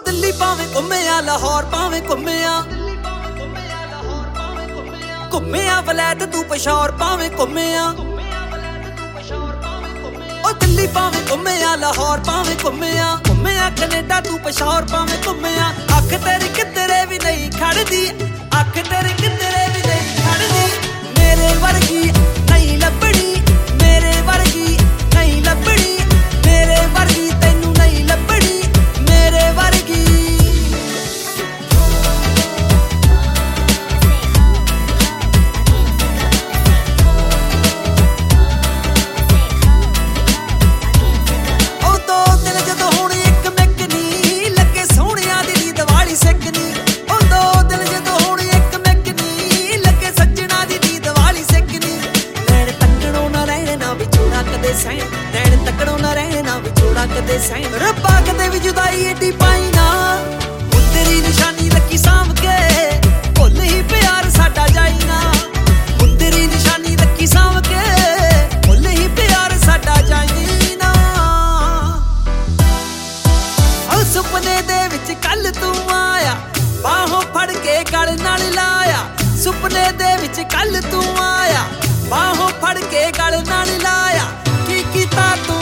ਦਿੱਲੀ ਭਾਵੇਂ ਘੁੰਮਿਆ ਲਾਹੌਰ ਭਾਵੇਂ ਘੁੰਮਿਆ ਵਲੈਤ ਤੂੰ ਪਸ਼ੌਰ ਭਾਵੇਂ ਘੁੰਮਿਆ ਉਹ ਦਿੱਲੀ ਭਾਵੇਂ ਘੁੰਮਿਆ ਲਾਹੌਰ ਭਾਵੇਂ ਘੁੰਮਿਆ ਕੈਨੇਡਾ ਤੂੰ ਪਸ਼ੌਰ ਭਾਵੇਂ ਘੁੰਮਿਆ ਅੱਖ ਤੇਰੀ ਕਿਧਰੇ ਵੀ ਨਹੀਂ ਖੜਦੀ ਅੱਖ ਤੇਰੀ ਕਿਧਰੇ ਵੀ ਨਹੀਂ ਖੜਦੀ ਮੇਰੇ ਵਰਗੀ ਨਹੀਂ ਲੱਭਣੀ ਮੇਰੇ ਵਰਗੀ ਨਹੀਂ ਲੱਭਣੀ ਮੇਰੇ ਵਰਗੀ ਤੈਨੂੰ ਨਹੀਂ ਲੱਭਣੀ ਮੇਰੇ ਵਰਗੀ ਨੈਣ ਤੱਕੜੋਂ ਨਾ ਰਹਿਣਾ ਵਿਛੋੜਾ ਕਦੇ ਸਹਿਣ ਰੱਬਾ ਕਦੇ ਵੀ ਜੁਦਾਈ ਏਡੀ ਪਾਈ ਨਾ ਮੁੰਦਰੀ ਨਿਸ਼ਾਨੀ ਲੱਗੀ ਸਾਂਭ ਕੇ ਭੁੱਲ ਹੀ ਪਿਆਰ ਸਾਡਾ ਜਾਈ ਨਾ ਮੁੰਦਰੀ ਨਿਸ਼ਾਨੀ ਲੱਗੀ ਸਾਂਭ ਕੇ ਭੁੱਲ ਹੀ ਪਿਆਰ ਸਾਡਾ ਜਾਈ ਨਾ ਉਹ ਸੁਪਨੇ ਦੇ ਵਿੱਚ ਕੱਲ ਤੂੰ ਆਇਆ ਬਾਹੋਂ ਫੜ ਕੇ ਗਲ ਨਾਲ ਲਾਇਆ ਸੁਪਨੇ ਦੇ ਵਿੱਚ ਕੱਲ ਤੂੰ ਆਇਆ ਬਾਹੋਂ ਫੜ ਕੇ ਗਲ ਨਾਲ ਲਾਇਆ ਕੀ ਕੀਤਾ ਤੂੰ